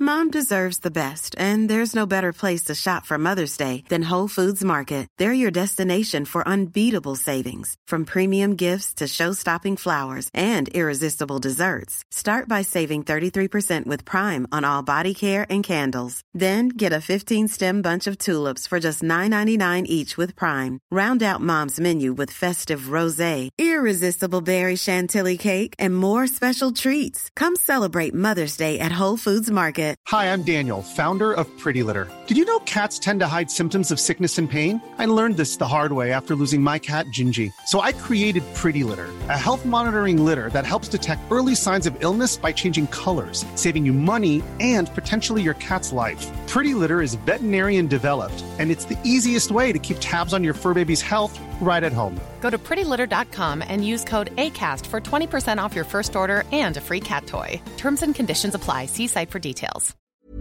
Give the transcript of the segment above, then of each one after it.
Mom deserves the best, and there's no better place to shop for Mother's Day than Whole Foods Market. They're your destination for unbeatable savings, from premium gifts to show-stopping flowers and irresistible desserts. Start by saving 33% with Prime on all body care and candles. Then get a 15-stem bunch of tulips for just $9.99 each with Prime. Round out Mom's menu with festive rosé, irresistible berry chantilly cake, and more special treats. Come celebrate Mother's Day at Whole Foods Market. Hi, I'm Daniel, founder of Pretty Litter. Did you know cats tend to hide symptoms of sickness and pain? I learned this the hard way after losing my cat, Gingy. So I created Pretty Litter, a health monitoring litter that helps detect early signs of illness by changing colors, saving you money and potentially your cat's life. Pretty Litter is veterinarian developed, and it's the easiest way to keep tabs on your fur baby's health right at home. Go to prettylitter.com and use code ACAST for 20% off your first order and a free cat toy. Terms and conditions apply. See site for details.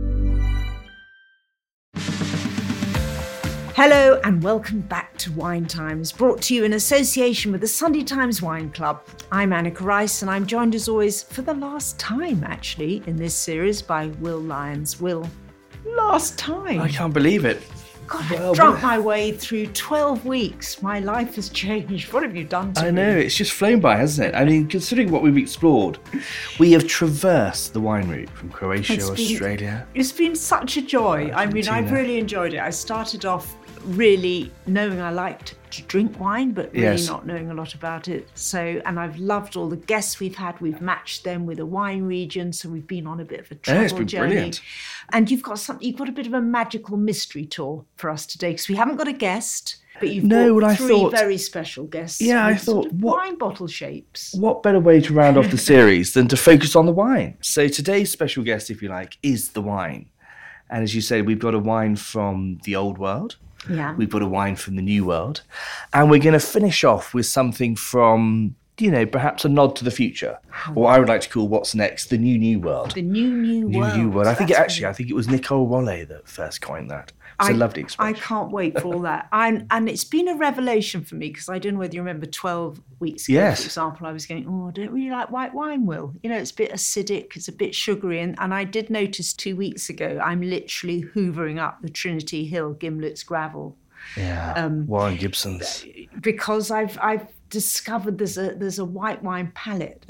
Hello and welcome back to Wine Times, brought to you in association with the Sunday Times Wine Club. I'm Annika Rice and I'm joined as always for the last time actually in this series by Will Lyons. Will, last time. I can't believe it. God, I've drunk my way through 12 weeks. My life has changed. What have you done to me? I know, it's just flown by, hasn't it? I mean, considering what we've explored, we have traversed the wine route from Croatia, Australia. It's been such a joy. I mean, I've really enjoyed it. I started off really knowing I liked to drink wine, but really not knowing a lot about it. So, and I've loved all the guests we've had. We've matched them with a wine region, so we've been on a bit of a travel journey. Brilliant. And you've got a bit of a magical mystery tour for us today, because we haven't got a guest, but you've got three very special guests. Yeah, I thought, sort of wine bottle shapes. What better way to round off the series than to focus on the wine? So today's special guest, if you like, is the wine. And as you say, we've got a wine from the old world. Yeah. We've got a wine from the new world. And we're going to finish off with something from, perhaps a nod to the future. Or I would like to call what's next the new world. The new world. I think it was Nicole Rolle that first coined that. It's a lovely expression. I can't wait for all that. And it's been a revelation for me, because I don't know whether you remember 12 weeks ago, for example, I was going, I don't really like white wine, Will. It's a bit acidic, it's a bit sugary. And I did notice 2 weeks ago, I'm literally hoovering up the Trinity Hill Gimlet's gravel. Yeah, Warren Gibson's. Because I've discovered there's a white wine palette.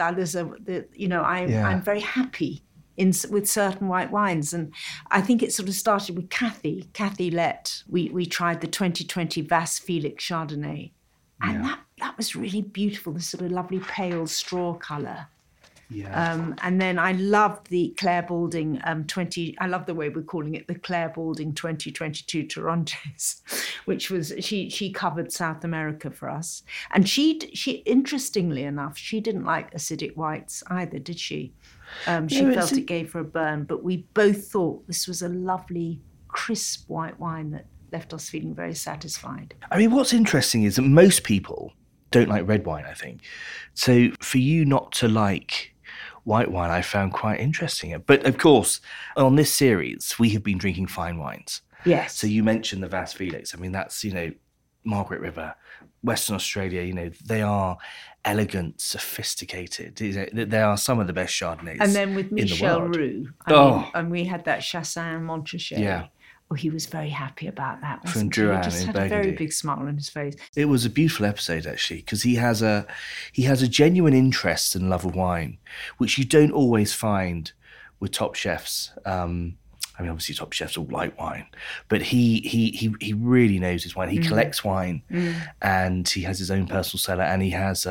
I'm very happy with certain white wines, and I think it sort of started with Kathy Lett. We tried the 2020 Vas Felix Chardonnay, and that was really beautiful. This sort of lovely pale straw colour. Yeah. And then I loved the Claire Balding I love the way we're calling it the Claire Balding 2022 Torontos, which was she covered South America for us. And she interestingly enough, she didn't like acidic whites either, did she? She felt it gave her a burn, but we both thought this was a lovely, crisp white wine that left us feeling very satisfied. I mean, what's interesting is that most people don't like red wine, I think. So for you not to like white wine, I found quite interesting. But of course, on this series, we have been drinking fine wines. Yes. So you mentioned the Vas Felix. I mean, that's, Margaret River, Western Australia, they are elegant, sophisticated. They are some of the best Chardonnays. And then with Michel Roux, and we had that Chassagne Montrachet. Yeah. Oh, he was very happy about that. From Drouhin he just had a very big smile on his face. It was a beautiful episode, actually, because he has a genuine interest and love of wine, which you don't always find with top chefs. Obviously top chefs all like wine, but he really knows his wine. He collects wine, and he has his own personal cellar, and he has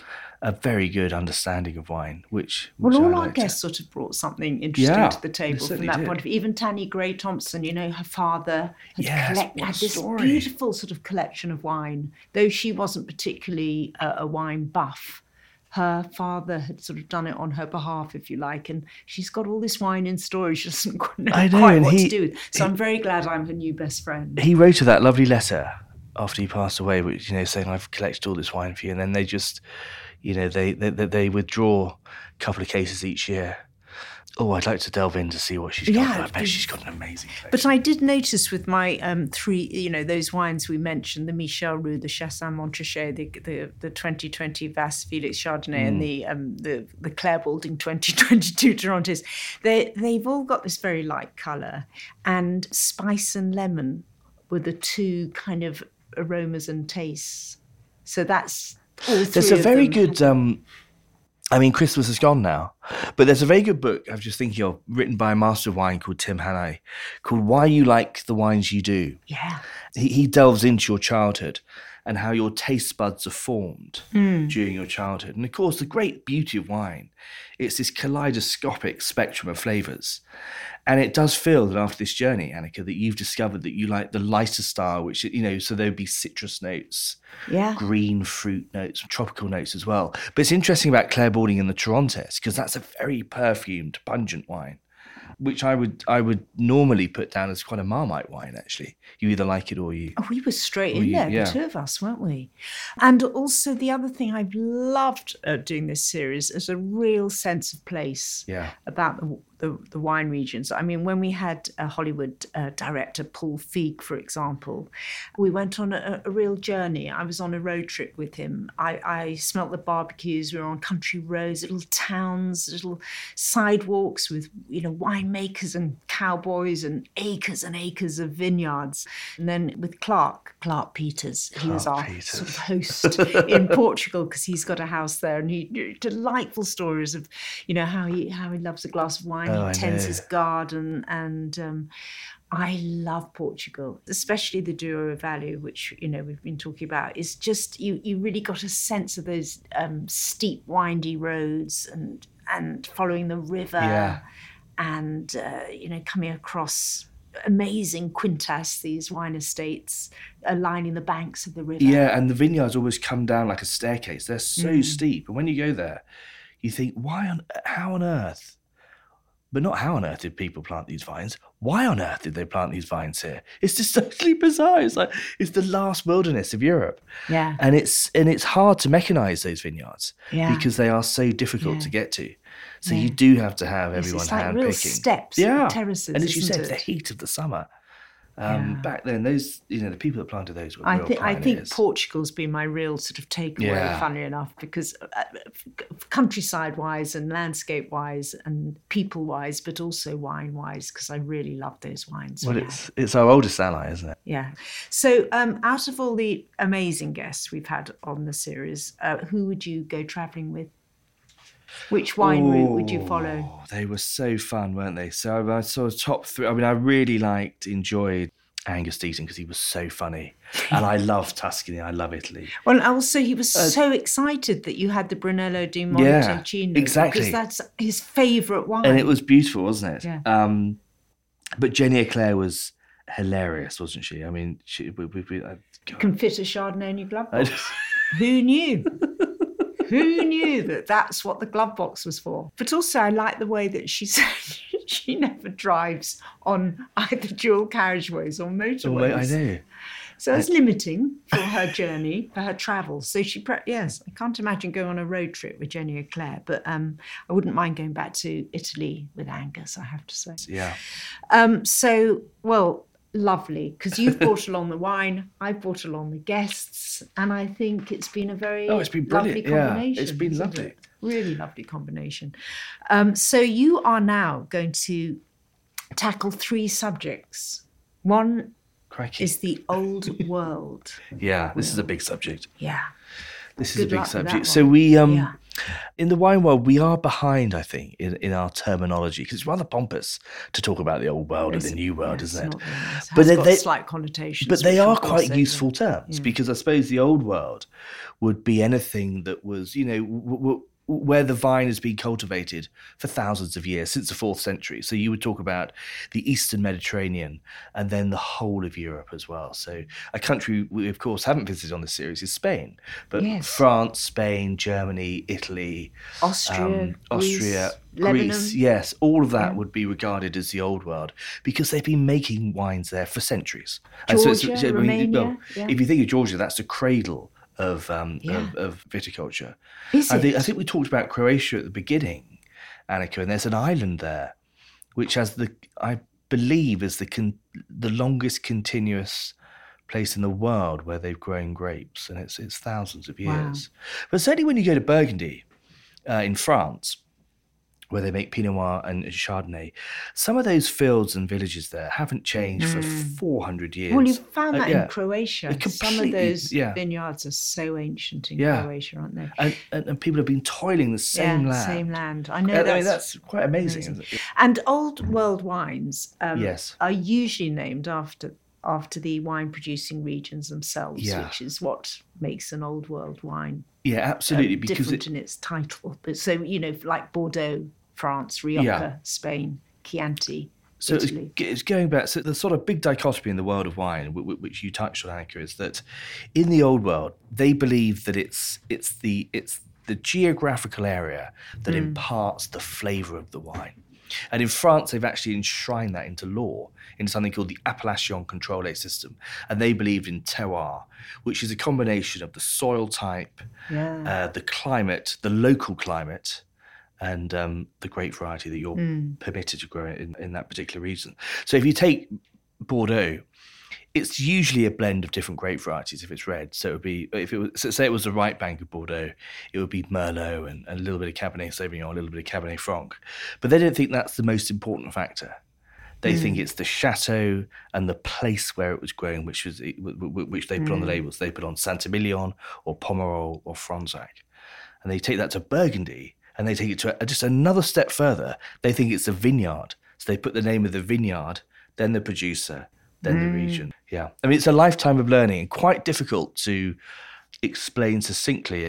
a very good understanding of wine, which all our guests sort of brought something interesting to the table from that point of view. Even Tanny Gray Thompson, her father had this beautiful sort of collection of wine. Though she wasn't particularly a wine buff, her father had sort of done it on her behalf, if you like, and she's got all this wine in storage. She doesn't know quite what to do with. So I'm very glad I'm her new best friend. He wrote her that lovely letter after he passed away, which, saying, I've collected all this wine for you, and then they just... they withdraw a couple of cases each year. Oh, I'd like to delve in to see what she's got. Yeah, I bet she's got an amazing collection. But I did notice with my three, those wines we mentioned, the Michel Roux, the Chassagne Montrachet, the 2020 Vasse Felix Chardonnay, and the Claire Balding 2022 Torrontés, they've all got this very light colour, and spice and lemon were the two kind of aromas and tastes. So that's all three. There's a very good. Christmas is gone now, but there's a very good book I was just thinking of, written by a master of wine called Tim Hannay, called Why You Like the Wines You Do. Yeah. He delves into your childhood and how your taste buds are formed during your childhood. And of course, the great beauty of wine, it's this kaleidoscopic spectrum of flavours. And it does feel that after this journey, Annika, that you've discovered that you like the lighter style, which, so there'd be citrus notes, green fruit notes, tropical notes as well. But it's interesting about Claire Balding and the Torrontés, because that's a very perfumed, pungent wine, which I would normally put down as quite a Marmite wine, actually. You either like it or you... Oh, we were straight in there, the two of us, weren't we? And also the other thing I've loved doing this series is a real sense of place about the wine regions. I mean, when we had a Hollywood director, Paul Feig, for example, we went on a real journey. I was on a road trip with him. I smelt the barbecues. We were on country roads, little towns, little sidewalks with, winemakers and cowboys and acres of vineyards. And then with Clark Peters, he was our sort of host in Portugal, because he's got a house there, and he delightful stories of, how he loves a glass of wine. He tends his garden, and I love Portugal, especially the Douro Valley, which we've been talking about. Is just you really got a sense of those steep, windy roads, and following the river, and coming across amazing quintas, these wine estates lining the banks of the river. Yeah, and the vineyards always come down like a staircase. They're so steep, and when you go there, you think, how on earth? But not how on earth did people plant these vines? Why on earth did they plant these vines here? It's just totally bizarre. It's the last wilderness of Europe. Yeah. And it's hard to mechanize those vineyards because they are so difficult to get to. So you do have to have everyone hand picking. It's like real steps, terraces. And as you said, the heat of the summer. Back then, those the people that planted those were real pioneers. I think Portugal's been my real sort of takeaway, funnily enough, because countryside-wise and landscape-wise and people-wise, but also wine-wise, because I really love those wines. Well, it's our oldest ally, isn't it? Yeah. So out of all the amazing guests we've had on the series, who would you go travelling with? Which wine route would you follow? They were so fun, weren't they? So I saw top three. I mean, I really enjoyed Angus Deaton because he was so funny. And I love Tuscany. I love Italy. Well, also he was so excited that you had the Brunello di Montalcino. Exactly. Because that's his favourite wine. And it was beautiful, wasn't it? Yeah. But Jenny Eclair was hilarious, wasn't she? I mean, can fit a Chardonnay in your glove box. Who knew? Who knew that that's what the glove box was for? But also, I like the way that she said she never drives on either dual carriageways or motorways. I know. So it's limiting for her journey, for her travel. So yes, I can't imagine going on a road trip with Jenny Eclair, but I wouldn't mind going back to Italy with Angus, I have to say. Yeah. Lovely, because you've brought along the wine, I've brought along the guests, and I think it's been a very lovely combination. Yeah, it's been lovely. It? Really lovely combination. So you are now going to tackle three subjects. One is the old world. Yeah, this is a big subject. Yeah. This is a big subject. So we, in the wine world, we are behind, I think, in our terminology, because it's rather pompous to talk about the old world and the new world, isn't it? But it's got slight connotations. But they are quite useful terms, because I suppose the old world would be anything that was, where the vine has been cultivated for thousands of years, since the 4th century. So you would talk about the Eastern Mediterranean and then the whole of Europe as well. So a country we, of course, haven't visited on this series is Spain. But France, Spain, Germany, Italy, Austria, Greece, yes, all of that would be regarded as the old world because they've been making wines there for centuries. Georgia, Romania. If you think of Georgia, that's the cradle of viticulture. I think we talked about Croatia at the beginning, Annika, and there's an island there, which has I believe is the longest continuous place in the world where they've grown grapes, and it's thousands of years. Wow. But certainly when you go to Burgundy in France, where they make Pinot Noir and Chardonnay, some of those fields and villages there haven't changed for 400 years. Well, you found that in Croatia. Some of those yeah. vineyards are so ancient in Croatia, aren't they? And people have been toiling the same land. Same land. I know that's quite amazing. Isn't it? And old world wines yes. are usually named after the wine-producing regions themselves, which is what makes an old world wine. Yeah, absolutely. Because different in its title. But so, like Bordeaux, France, Rioja, Spain, Chianti, so Italy. It's going back. So the sort of big dichotomy in the world of wine, which you touched on, Annika, is that in the old world, they believe that it's the geographical area that imparts the flavour of the wine. And in France, they've actually enshrined that into law, in something called the Appellation Contrôlée system. And they believed in terroir, which is a combination of the soil type, the climate, the local climate, and the grape variety that you're permitted to grow in that particular region. So if you take Bordeaux, it's usually a blend of different grape varieties if it's red. So it would be, say it was the right bank of Bordeaux, it would be Merlot and a little bit of Cabernet Sauvignon, a little bit of Cabernet Franc. But they don't think that's the most important factor. They think it's the chateau and the place where it was grown, which they put on the labels. They put on Saint-Emilion or Pomerol or Fronsac. And they take that to Burgundy, and they take it to just another step further. They think it's a vineyard. So they put the name of the vineyard, then the producer, then the region. Yeah. I mean, it's a lifetime of learning and quite difficult to explain succinctly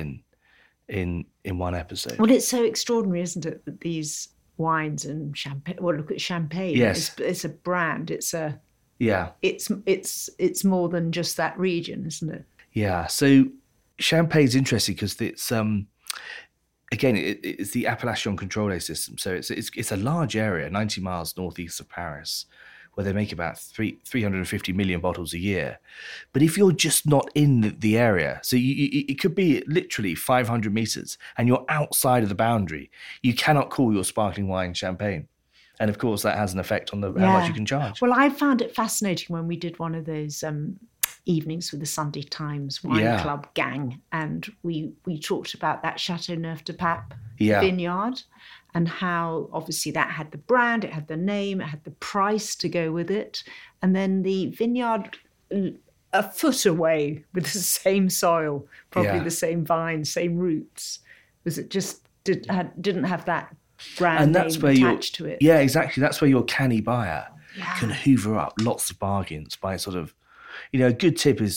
in one episode. Well, it's so extraordinary, isn't it, that these wines and champagne, well, look at champagne. Yes. It's a brand. It's more than just that region, isn't it? Yeah. So Champagne's interesting because it's again, it's the Appellation Contrôlée system. So it's a large area, 90 miles northeast of Paris, where they make about 350 million bottles a year. But if you're just not in the area, so it could be literally 500 meters and you're outside of the boundary, you cannot call your sparkling wine champagne. And of course, that has an effect on how much you can charge. Well, I found it fascinating when we did one of those evenings with the Sunday Times Wine Club gang, and we talked about that Châteauneuf-du-Pape vineyard, and how obviously that had the brand, it had the name, it had the price to go with it, and then the vineyard a foot away with the same soil, probably the same vines, same roots, was it just didn't have that brand and that's name where attached to it. Yeah, exactly. That's where your canny buyer can hoover up lots of bargains by sort of, a good tip is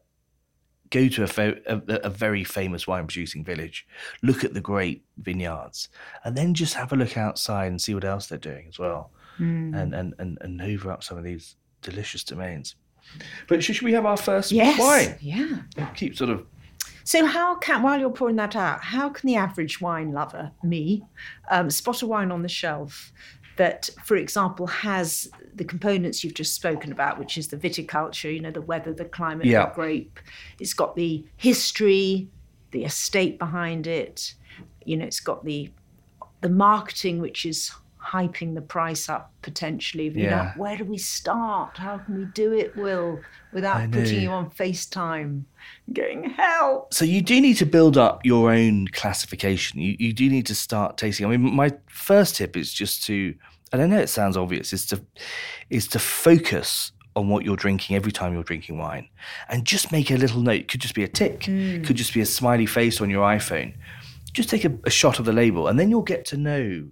go to a very famous wine-producing village, look at the great vineyards, and then just have a look outside and see what else they're doing as well, and hoover up some of these delicious domains. But should we have our first wine? Yeah. Keep sort of... So while you're pouring that out, how can the average wine lover, me, spot a wine on the shelf that, for example, has the components you've just spoken about, which is the viticulture, the weather, the climate, the grape. It's got the history, the estate behind it. It's got the marketing, which is hyping the price up potentially. Where do we start? How can we do it, Will, without putting you on FaceTime, going, help? So you do need to build up your own classification. You do need to start tasting. I mean, my first tip is just to, and I know it sounds obvious, is to focus on what you're drinking every time you're drinking wine, and just make a little note. It could just be a tick, could just be a smiley face on your iPhone. Just take a shot of the label, and then you'll get to know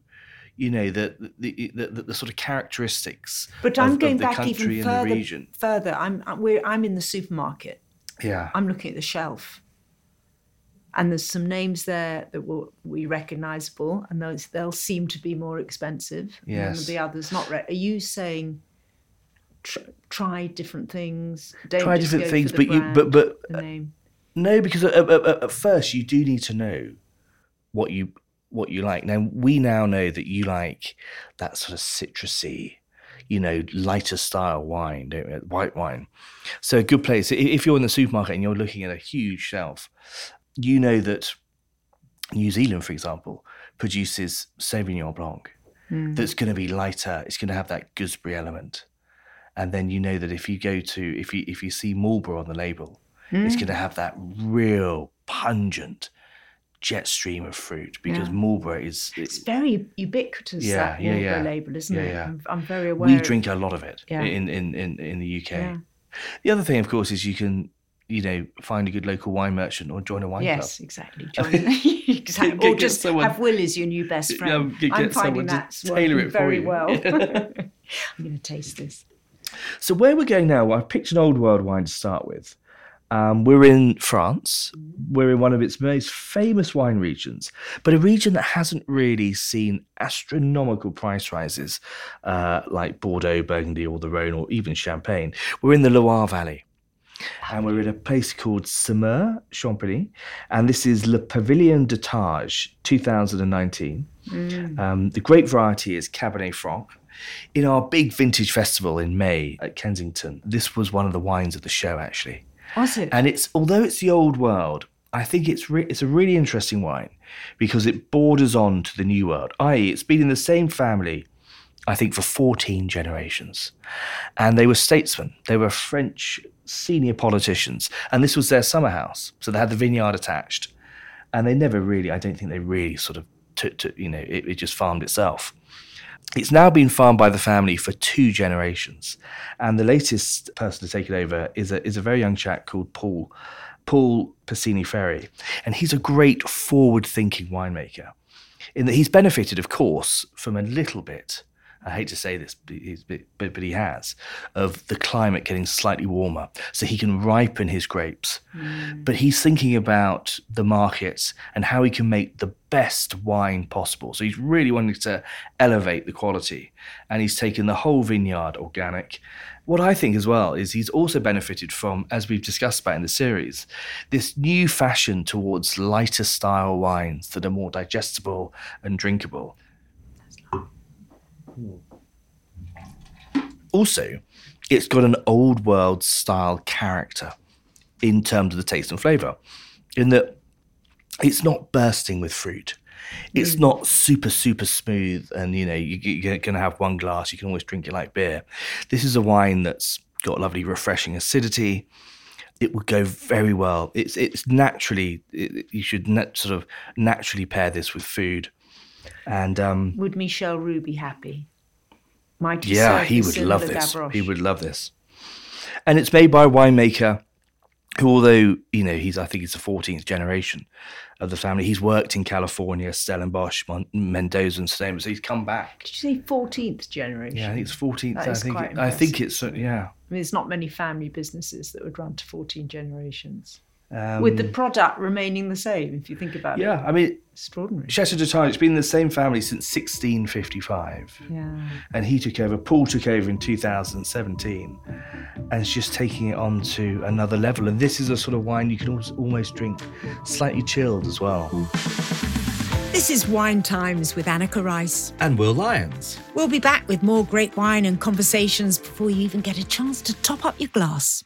the sort of characteristics but I'm of going the back country even and the region. Further. I'm in the supermarket. Yeah. I'm looking at the shelf, and there's some names there that will be recognisable, and they'll seem to be more expensive. Yes. And the others not. Are you saying try different things? Don't try just different go things, for the but brand, the name. No, because at first you do need to know what you like. Now, we now know that you like that sort of citrusy, lighter style wine, don't we? White wine. So a good place, if you're in the supermarket and you're looking at a huge shelf, that New Zealand, for example, produces Sauvignon Blanc that's going to be lighter. It's going to have that gooseberry element. And then you know that if you see Marlborough on the label, it's going to have that real pungent jet stream of fruit, because Marlborough it's very ubiquitous, that Marlborough label, isn't it? Yeah. I'm very aware. We drink a lot of it in the UK. Yeah. The other thing, of course, is you can, find a good local wine merchant or join a wine club. Yes, exactly. Exactly. Or just have Will as your new best friend. I'm finding that's working very well. I'm going to taste this. So where we're going now, I've picked an old world wine to start with. We're in France. We're in one of its most famous wine regions, but a region that hasn't really seen astronomical price rises like Bordeaux, Burgundy, or the Rhone, or even Champagne. We're in the Loire Valley, and we're in a place called Semur-Champigny, and this is Le Pavillon de Targe 2019. The grape variety is Cabernet Franc. In our big vintage festival in May at Kensington, this was one of the wines of the show, actually. Was it? And although it's the old world, I think it's a really interesting wine because it borders on to the new world, i.e. it's been in the same family, I think, for 14 generations. And they were statesmen. They were French senior politicians. And this was their summer house. So they had the vineyard attached. And they never really, I don't think they really sort of it just farmed itself. It's now been farmed by the family for 2 generations. And the latest person to take it over is a very young chap called Paul Piscini-Ferry. And he's a great forward-thinking winemaker in that he's benefited, of course, from a little bit, I hate to say this, but he has, of the climate getting slightly warmer so he can ripen his grapes. But he's thinking about the markets and how he can make the best wine possible. So he's really wanting to elevate the quality, and he's taken the whole vineyard organic. What I think as well is he's also benefited from, as we've discussed about in the series, this new fashion towards lighter style wines that are more digestible and drinkable. Also, it's got an old world style character in terms of the taste and flavour, in that it's not bursting with fruit. It's not super, super smooth and, you're going to have one glass, you can always drink it like beer. This is a wine that's got lovely refreshing acidity. It would go very well. It's naturally, you should sort of naturally pair this with food. And would Michel Roux be happy? He would love this. He would love this. And it's made by a winemaker who, although, I think he's the 14th generation of the family. He's worked in California, Stellenbosch, Mendoza and Sonoma. So he's come back. Did you say 14th generation? Yeah, I think it's 14th. That is quite impressive. I think it's, yeah. I mean, there's not many family businesses that would run to 14 generations. With the product remaining the same, if you think about it. Yeah, I mean, extraordinary. Chateau de Targe, it's been in the same family since 1655. Yeah. And Paul took over in 2017, and it's just taking it on to another level. And this is a sort of wine you can almost drink slightly chilled as well. This is Wine Times with Annika Rice. And Will Lyons. We'll be back with more great wine and conversations before you even get a chance to top up your glass.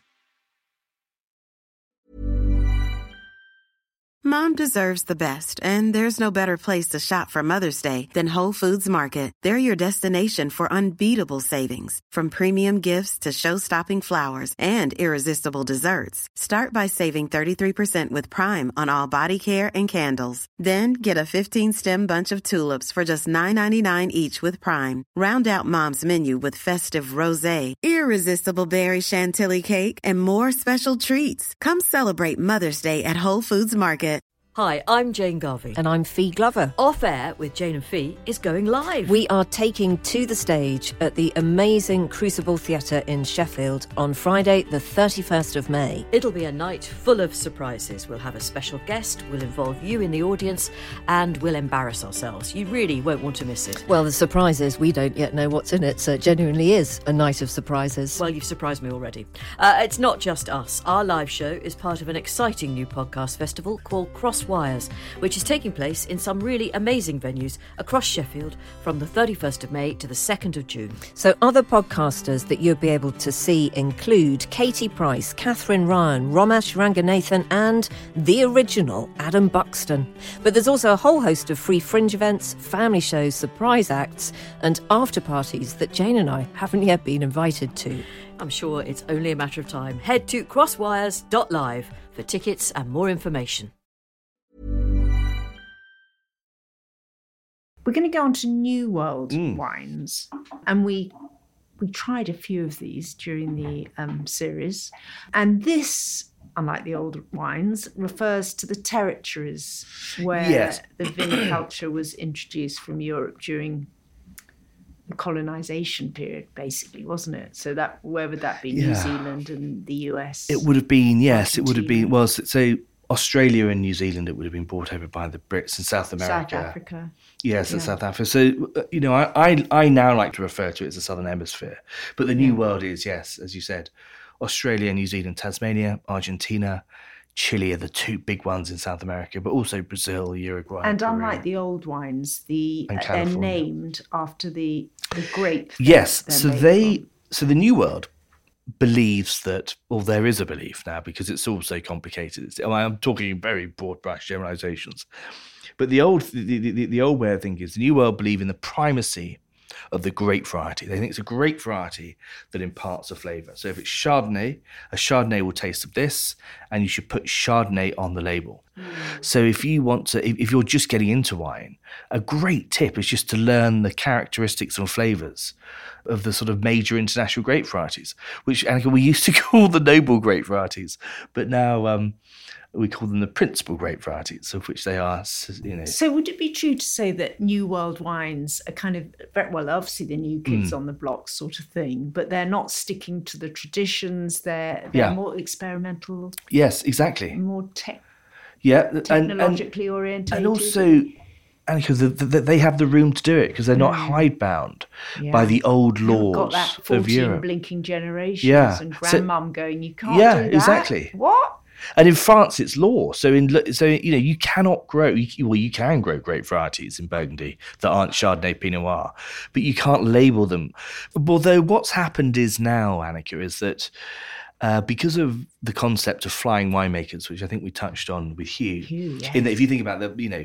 Mom deserves the best, and there's no better place to shop for Mother's Day than Whole Foods Market. They're your destination for unbeatable savings, from premium gifts to show-stopping flowers and irresistible desserts. Start by saving 33% with Prime on all body care and candles. Then get a 15-stem bunch of tulips for just $9.99 each with Prime. Round out Mom's menu with festive rosé, irresistible berry chantilly cake, and more special treats. Come celebrate Mother's Day at Whole Foods Market. Hi, I'm Jane Garvey. And I'm Fee Glover. Off Air with Jane and Fee is going live. We are taking to the stage at the amazing Crucible Theatre in Sheffield on Friday, the 31st of May. It'll be a night full of surprises. We'll have a special guest, we'll involve you in the audience, and we'll embarrass ourselves. You really won't want to miss it. Well, the surprise is we don't yet know what's in it, so it genuinely is a night of surprises. Well, you've surprised me already. It's not just us. Our live show is part of an exciting new podcast festival called Crossroads Cross Wires, which is taking place in some really amazing venues across Sheffield from the 31st of May to the 2nd of June. So other podcasters that you'll be able to see include Katie Price, Catherine Ryan, Romesh Ranganathan and the original Adam Buxton. But there's also a whole host of free fringe events, family shows, surprise acts and after parties that Jane and I haven't yet been invited to. I'm sure it's only a matter of time. Head to crosswires.live for tickets and more information. We're going to go on to New World wines. And we tried a few of these during the series. And this, unlike the old wines, refers to the territories where the viniculture was introduced from Europe during the colonisation period, basically, wasn't it? So that where would that be? New Zealand and the US? It would have been, yes, it would have been, well, so Australia and New Zealand, it would have been brought over by the Brits, and South America. South Africa. Yes, and South Africa. So, I now like to refer to it as the Southern Hemisphere. But the New World is, yes, as you said, Australia, New Zealand, Tasmania, Argentina, Chile are the two big ones in South America, but also Brazil, Uruguay. And unlike the old wines, they're named after the grape. Yes, so the New World believes that, well, there is a belief now because it's all so complicated. I'm talking in very broad brush generalizations, but the old way of thinking is the New World believe in the primacy of the grape variety. They think it's a grape variety that imparts a flavour. So if it's Chardonnay, a Chardonnay will taste of this, and you should put Chardonnay on the label. So if you want to, if you're just getting into wine, a great tip is just to learn the characteristics and flavours of the sort of major international grape varieties, which, Annika, we used to call the noble grape varieties, but now we call them the principal grape varieties, of which they are, So would it be true to say that New World wines are kind of, well, obviously the new kids on the block sort of thing, but they're not sticking to the they're more experimental? Yes, exactly. More technologically oriented. And also, Annika, they have the room to do it because they're not hidebound by the old laws got that 14 of Europe. Blinking generations and grandmum going, you can't do that. Exactly. What? And in France, it's law. So you cannot grow. You can grow grape varieties in Burgundy that aren't Chardonnay, Pinot Noir, but you can't label them. Although what's happened is now, Annika, is that because of the concept of flying winemakers, which I think we touched on with Hugh, in that if you think about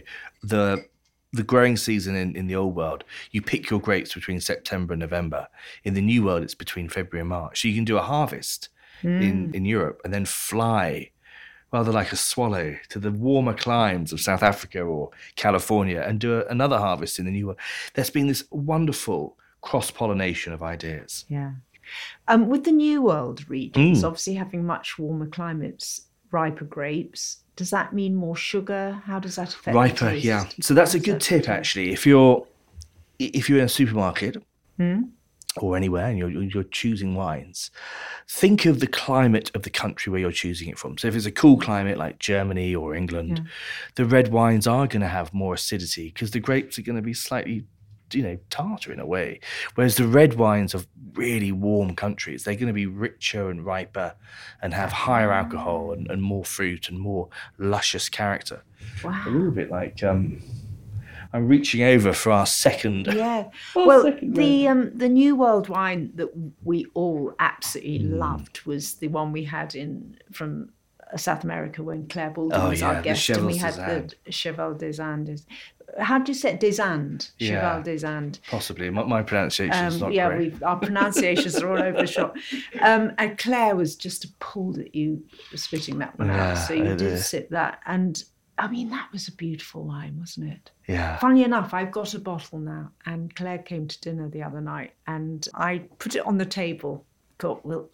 the growing season in the old world, you pick your grapes between September and November. In the new world, it's between February and March. So you can do a harvest in Europe and then fly rather like a swallow to the warmer climes of South Africa or California and do another harvest in the new world. There's been this wonderful cross-pollination of ideas. Yeah. With the New World regions, obviously having much warmer climates, riper grapes, does that mean more sugar? How does that affect riper? The taste? Yeah. So that's a good tip, actually. If you're in a supermarket or anywhere and you're choosing wines, think of the climate of the country where you're choosing it from. So if it's a cool climate like Germany or England, the red wines are going to have more acidity because the grapes are going to be slightly tartar in a way. Whereas the red wines of really warm countries, they're going to be richer and riper and have higher alcohol and more fruit and more luscious character. Wow. A little bit like I'm reaching over for our second. Yeah. Well, the New World wine that we all absolutely loved was the one we had from South America when Claire Baldwin was our guest, and we had the Cheval des Andes. How do you say it? Des Andes? Cheval des Andes. Possibly. My pronunciation is not great. Our pronunciations are all over the shop. And Claire was just appalled at you spitting that one out. So you did sip that. And I mean, that was a beautiful wine, wasn't it? Yeah. Funnily enough, I've got a bottle now. And Claire came to dinner the other night and I put it on the table. Thought, well,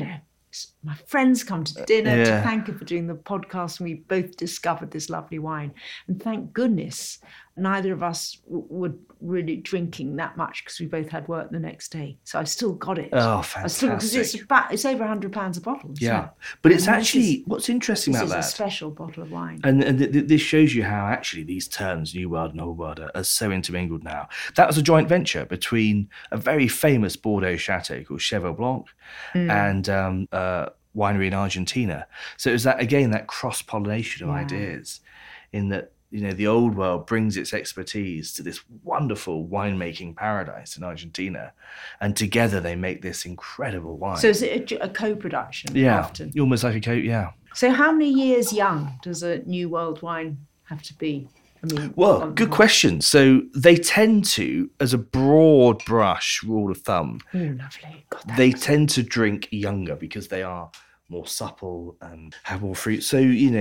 my friends come to dinner to thank her for doing the podcast, and we both discovered this lovely wine. And thank goodness neither of us were really drinking that much because we both had work the next day. So I still got it. Oh, fantastic. Because it's over £100 a bottle. Yeah. But it's actually, what's interesting about that. This is a special bottle of wine. And this shows you how actually these terms, New World and Old World, are so intermingled now. That was a joint venture between a very famous Bordeaux chateau called Cheval Blanc and winery in Argentina. So it was that cross-pollination of ideas in that, the old world brings its expertise to this wonderful winemaking paradise in Argentina, and together they make this incredible wine. So is it a co-production? Yeah, often? almost like yeah. So how many years young does a New World wine have to be? Well, good question. So they tend to, as a broad brush rule of thumb, lovely. They tend to drink younger because they are more supple and have more fruit. So,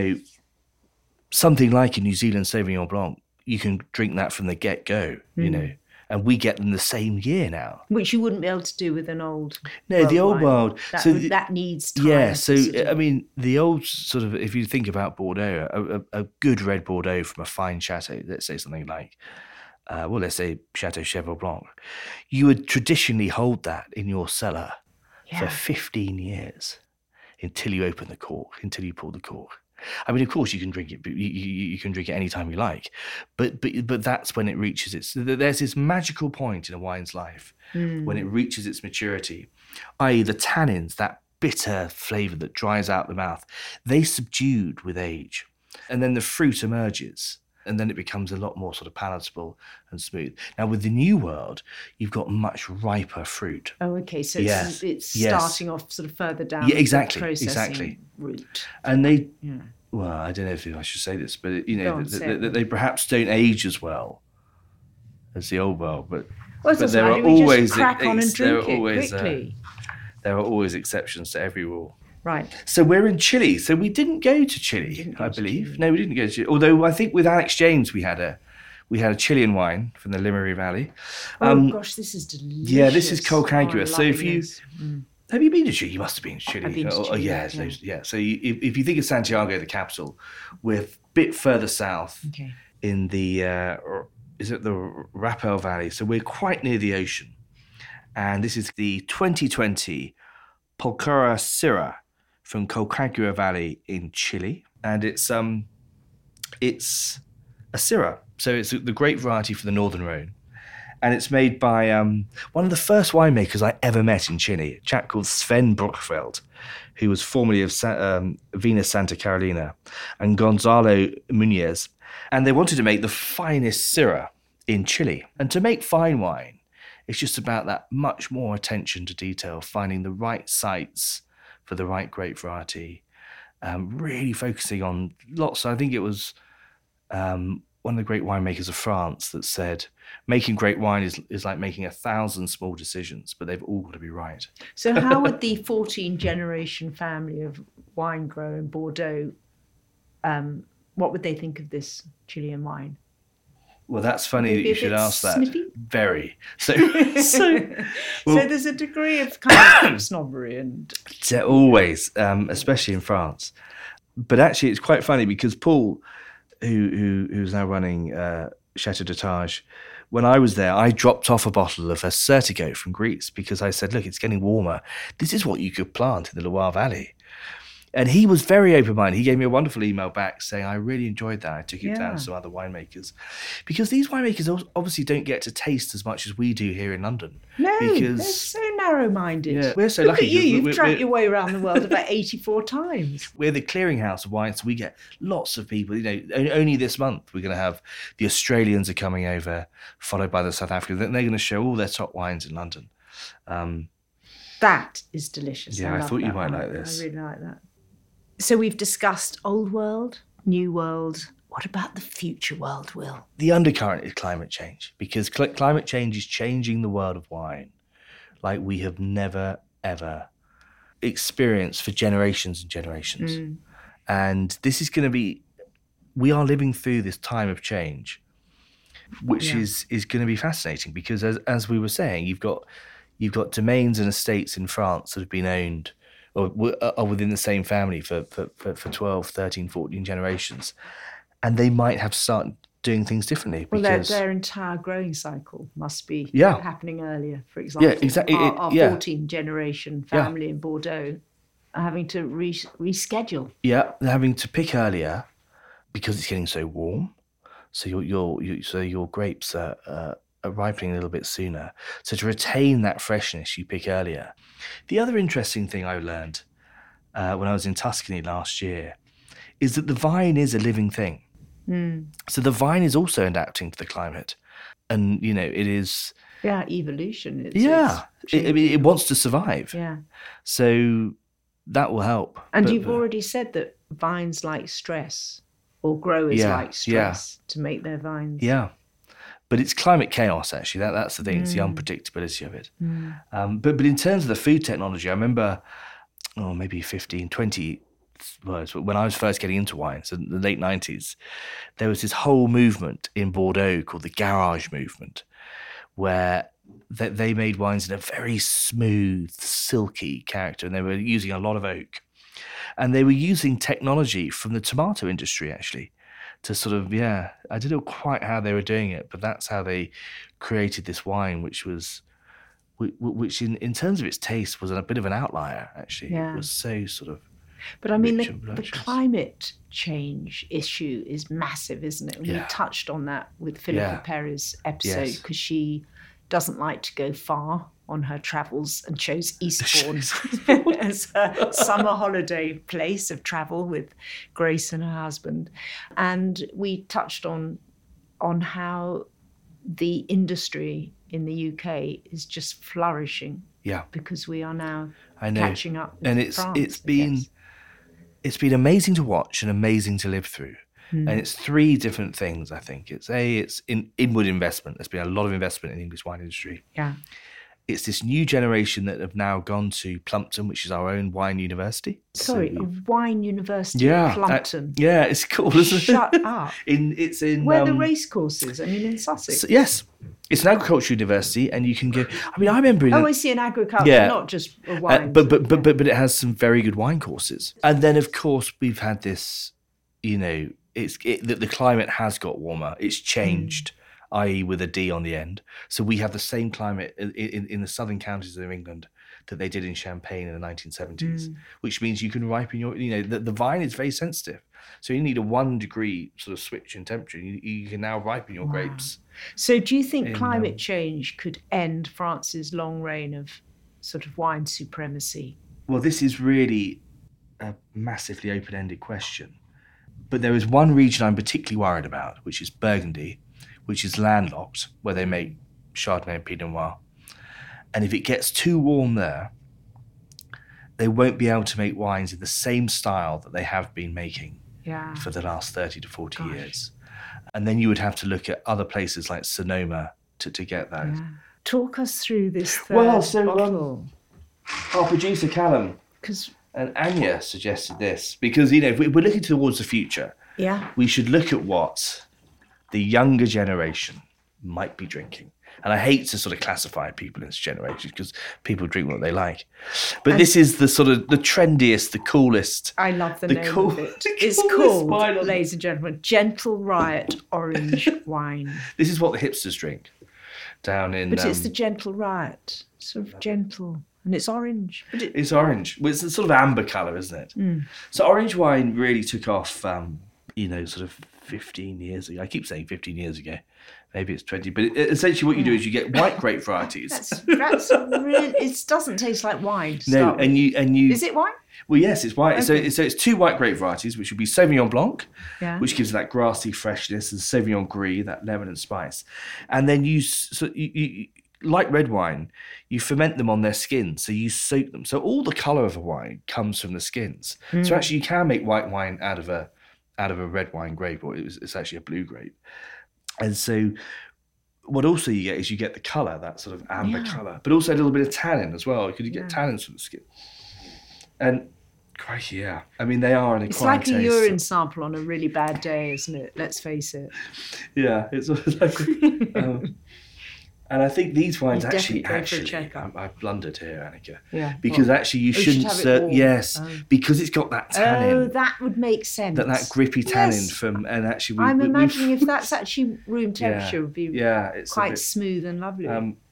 something like a New Zealand Sauvignon Blanc, you can drink that from the get-go, and we get them the same year now. Which you wouldn't be able to do with an old the old world. That needs time. Yeah, so, the old sort of, if you think about Bordeaux, a good red Bordeaux from a fine chateau, let's say something like, let's say Chateau Cheval Blanc, you would traditionally hold that in your cellar for 15 years until you open the cork, until you pull the cork. Of course, you can drink it. You can drink it anytime you like, but that's when it reaches there's this magical point in a wine's life when it reaches its maturity, i.e., the tannins, that bitter flavour that dries out the mouth, they subdued with age, and then the fruit emerges, and then it becomes a lot more sort of palatable and smooth. Now, with the New World, you've got much riper fruit. Oh, okay. So it's starting off sort of further down the processing route. And they, well, I don't know if I should say this, but, they perhaps don't age as well as the Old World. But there are always crack on and drink it quickly. There are always exceptions to every rule. Right. So we're in Chile. So we didn't go to Chile, I believe. No, we didn't go to Chile. Although I think with Alex James we had a Chilean wine from the Limery Valley. Gosh, this is delicious. Yeah, this is Colcagua. So if you have you been to Chile? You must have been to Chile. I've been to Chile. Yeah. So if you think of Santiago, the capital, we're a bit further south in the is it the Rapel Valley? So we're quite near the ocean, and this is the 2020 Pulcra Syrah from Colcagua Valley in Chile, and it's a Syrah, so it's the grape variety for the Northern Rhone, and it's made by one of the first winemakers I ever met in Chile, a chap called Sven Bruchfeld, who was formerly of Venus Santa Carolina, and Gonzalo Muñez, and they wanted to make the finest Syrah in Chile. And to make fine wine, it's just about that much more attention to detail, finding the right sites for the right grape variety, really focusing on lots. I think it was one of the great winemakers of France that said, making great wine is like making 1,000 small decisions, but they've all got to be right. So how would the 14-generation family of wine grower in Bordeaux, what would they think of this Chilean wine? Well, that's funny that you should ask that. Snippy? Very. So there's a degree of kind of snobbery and always, especially in France. But actually, it's quite funny because Paul, who's now running Chateau de Tage, when I was there, I dropped off a bottle of a Certigo from Greece because I said, look, it's getting warmer. This is what you could plant in the Loire Valley. And he was very open-minded. He gave me a wonderful email back saying, I really enjoyed that. I took it down to some other winemakers. Because these winemakers obviously don't get to taste as much as we do here in London. No, because they're so narrow-minded. Yeah, we're so Look lucky. At you, you've tracked your way around the world about 84 times. We're the clearinghouse of wines. So we get lots of people. Only this month we're going to have the Australians are coming over, followed by the South Africans. They're going to show all their top wines in London. That is delicious. Yeah, I thought you might like this. I really like that. So we've discussed old world, new world. What about the future world, Will? The undercurrent is climate change, because climate change is changing the world of wine like we have never, ever experienced for generations and generations. And this is going to be, we are living through this time of change, which is going to be fascinating because as we were saying, you've got domains and estates in France that have been owned or are within the same family for 12, 13, 14 generations. And they might have started doing things differently. Well, because their entire growing cycle must be happening earlier, for example. Yeah, exactly. Our 14-generation family in Bordeaux are having to reschedule. Yeah, they're having to pick earlier because it's getting so warm. So your grapes are ripening a little bit sooner. So to retain that freshness, you pick earlier. The other interesting thing I learned when I was in Tuscany last year is that the vine is a living thing. So the vine is also adapting to the climate. And, you know, it is... Yeah, evolution. It wants to survive. Yeah. So that will help. And you've already said that vines like stress, or growers like stress to make their vines. Yeah. But it's climate chaos, actually. That's the thing. It's the unpredictability of it. But in terms of the food technology, I remember, maybe 15, 20 when I was first getting into wines in the late 90s, there was this whole movement in Bordeaux called the Garage movement, where they made wines in a very smooth, silky character, and they were using a lot of oak. And they were using technology from the tomato industry, actually, to sort of, I don't know quite how they were doing it, but that's how they created this wine, which in terms of its taste was a bit of an outlier, actually. Yeah. It was so sort of... But I mean, the climate change issue is massive, isn't it? And we touched on that with Philippa Perry's episode, because she doesn't like to go far on her travels and chose Eastbourne as her summer holiday place of travel with Grace and her husband. And we touched on how the industry in the UK is just flourishing. Yeah. Because we are now catching up with France, it's been amazing to watch and amazing to live through. And it's three different things, I think. It's inward investment. There's been a lot of investment in the English wine industry. Yeah. It's this new generation that have now gone to Plumpton, which is our own wine university. Sorry, a wine university in Plumpton. It's cool, isn't it? Shut up. It's in where the race course is. I mean, in Sussex. Yes. It's an agriculture university, and you can go... I mean, I remember... I see an agriculture, not just a wine. But it has some very good wine courses. And then, of course, we've had this, the climate has got warmer. It's changed, i.e. with a D on the end. So we have the same climate in the southern counties of England that they did in Champagne in the 1970s, which means you can ripen the vine is very sensitive. So you need a 1 degree sort of switch in temperature. You can now ripen your grapes. So do you think climate change could end France's long reign of sort of wine supremacy? Well, this is really a massively open-ended question. But there is one region I'm particularly worried about, which is Burgundy, which is landlocked, where they make Chardonnay and Pinot Noir. And if it gets too warm there, they won't be able to make wines in the same style that they have been making for the last 30 to 40 years. And then you would have to look at other places like Sonoma to get that. Yeah. Talk us through this bottle. Our producer, Callum, and Anya suggested this, because, if we're looking towards the future, we should look at what the younger generation might be drinking. And I hate to sort of classify people in this generation because people drink what they like. But this is the sort of the trendiest, the coolest. I love the name of it. It's called, ladies and gentlemen, Gentle Riot Orange Wine. This is what the hipsters drink down in... But it's the Gentle Riot, sort of gentle. And it's orange. It's orange. Well, it's a sort of amber colour, isn't it? So orange wine really took off, sort of 15 years ago. I keep saying 15 years ago. Maybe it's 20. But essentially what you do is you get white grape varieties. That's really... It doesn't taste like wine. No, and you... Is it white? Well, yes, it's white. Okay. So it's two white grape varieties, which would be Sauvignon Blanc, which gives that grassy freshness, and Sauvignon Gris, that lemon and spice. And then you like red wine, you ferment them on their skins, so you soak them. So all the colour of a wine comes from the skins. So actually you can make white wine out of a red wine grape, or it's actually a blue grape. And so what also you get is you get the colour, that sort of amber colour, but also a little bit of tannin as well, because you get tannins from the skin. And crikey, I mean, they are an acquired taste. It's like a urine sample on a really bad day, isn't it? Let's face it. Yeah, it's like... and I think these wines actually, I blundered here, Annika. Yeah. Because actually you shouldn't serve... Yes, because it's got that tannin. Oh, that would make sense. That grippy tannin from... And actually I'm imagining if that's actually room temperature, it would be it's quite smooth and lovely.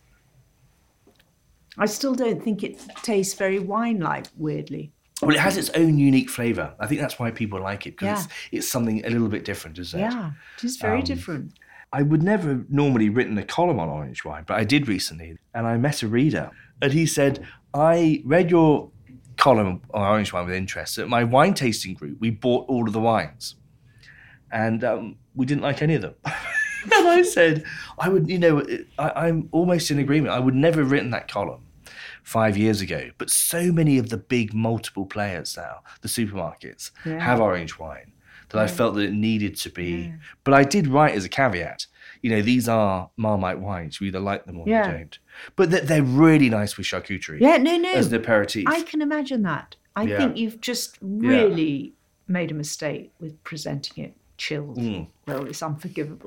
I still don't think it tastes very wine-like, weirdly. Well, it has its own unique flavour. I think that's why people like it, because it's something a little bit different, isn't it? Yeah, it is very different. I would never have normally written a column on orange wine, but I did recently, and I met a reader, and he said, I read your column on orange wine with interest. At my wine tasting group, we bought all of the wines. and we didn't like any of them. And I said, I'm almost in agreement. I would never have written that column 5 years ago, but so many of the big multiple players now, the supermarkets, have orange wine that I felt that it needed to be. Yeah. But I did write as a caveat, these are Marmite wines. You either like them or you don't. But they're really nice with charcuterie. Yeah, no. As an aperitif. I can imagine that. I think you've just really made a mistake with presenting it chilled. Well, it's unforgivable.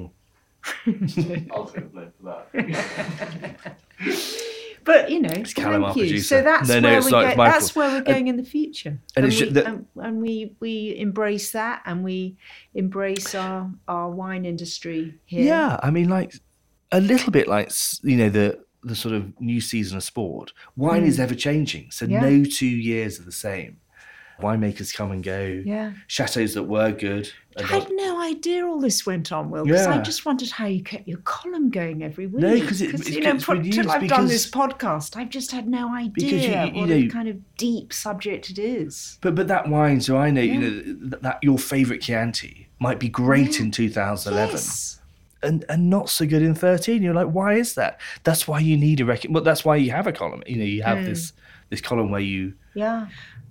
I'll take the blame for that. But it's Callum, thank you. producer. So that's where we're going in the future, and we embrace that, and we embrace our wine industry here. Yeah, I mean, like a little bit like the sort of new season of sport. Wine is ever changing, so no 2 years are the same. Winemakers come and go. Yeah, chateaux that were good. I had no idea all this went on, Will, because I just wondered how you kept your column going every week. No, because till I've done this podcast, I've just had no idea what a kind of deep subject it is. But that wine, so I know, that your favourite Chianti might be great in 2011. Yes. And not so good in 13. You're like, why is that? That's why you need that's why you have a column. You have this column where you... Yeah.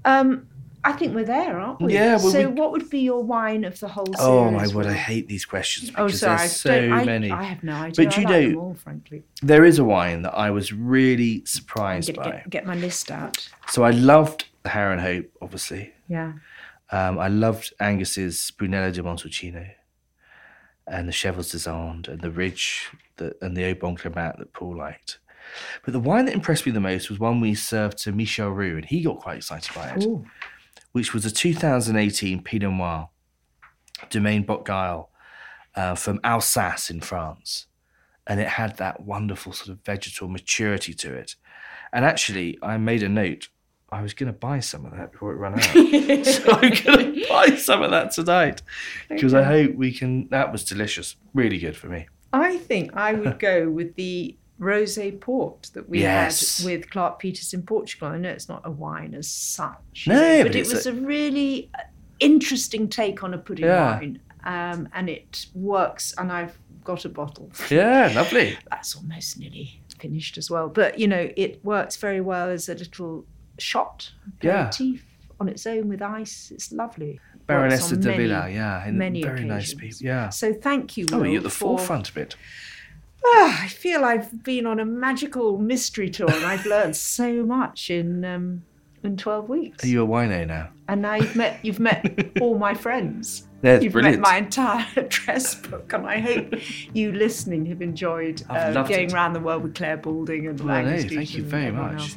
I think we're there, aren't we? Yeah. Well, what would be your wine of the whole series? Oh my word, I hate these questions because there's so many. I have no idea. But I like them all, frankly. There is a wine that I was really surprised by. Get my list out. So I loved the Harren Hope, obviously. Yeah. I loved Angus's Brunello di Montalcino and the Chevals des Andes and the Ridge and the Au Bon Climat that Paul liked. But the wine that impressed me the most was one we served to Michel Roux, and he got quite excited by it. Ooh. Which was a 2018 Pinot Noir, Domaine Botgueil, from Alsace in France. And it had that wonderful sort of vegetal maturity to it. And actually, I made a note. I was going to buy some of that before it ran out. So I'm going to buy some of that tonight. Because I hope we can... That was delicious. Really good for me. I think I would go with the rosé port that we had with Clark Peters in Portugal. I know it's not a wine as such, but it was a really interesting take on a pudding wine, and it works. And I've got a bottle. Yeah, lovely. That's almost nearly finished as well. But it works very well as a little shot aperitif on its own with ice. It's lovely. Baronessa de Villa, and many very occasions. nice people. Yeah. So thank you, Will, you're at the forefront of it. I feel I've been on a magical mystery tour, and I've learned so much in 12 weeks. Are you a wino now? And now you've met all my friends. That's you've brilliant. met my entire address book, and I hope you listening have enjoyed going around the world with Claire Balding and Angus Deaton. Thank you very much. Else.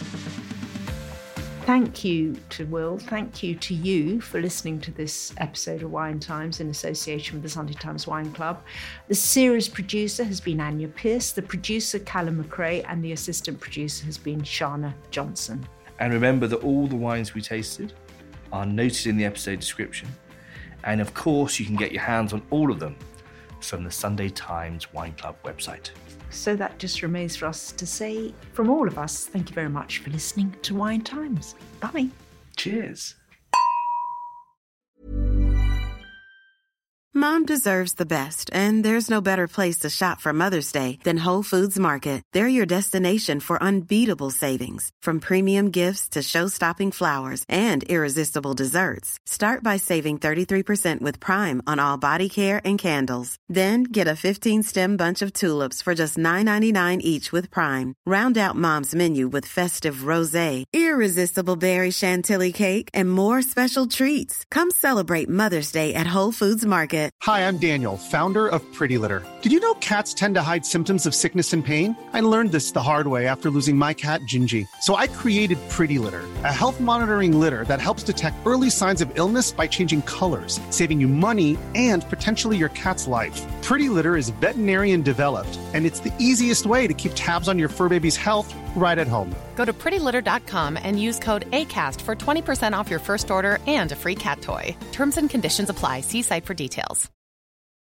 Thank you to Will. Thank you to you for listening to this episode of Wine Times in association with the Sunday Times Wine Club. The series producer has been Anya Pierce, the producer Callum McRae, and the assistant producer has been Shana Johnson. And remember that all the wines we tasted are noted in the episode description. And of course, you can get your hands on all of them from the Sunday Times Wine Club website. So that just remains for us to say, from all of us, thank you very much for listening to Wine Times. Bye. Cheers. Mom deserves the best, and there's no better place to shop for Mother's Day than Whole Foods Market. They're your destination for unbeatable savings, from premium gifts to show-stopping flowers and irresistible desserts. Start by saving 33% with Prime on all body care and candles. Then get a 15-stem bunch of tulips for just $9.99 each with Prime. Round out Mom's menu with festive rosé, irresistible berry chantilly cake, and more special treats. Come celebrate Mother's Day at Whole Foods Market. Hi, I'm Daniel, founder of Pretty Litter. Did you know cats tend to hide symptoms of sickness and pain? I learned this the hard way after losing my cat, Gingy. So I created Pretty Litter, a health monitoring litter that helps detect early signs of illness by changing colors, saving you money and potentially your cat's life. Pretty Litter is veterinarian developed, and it's the easiest way to keep tabs on your fur baby's health right at home. Go to prettylitter.com and use code ACAST for 20% off your first order and a free cat toy. Terms and conditions apply. See site for details.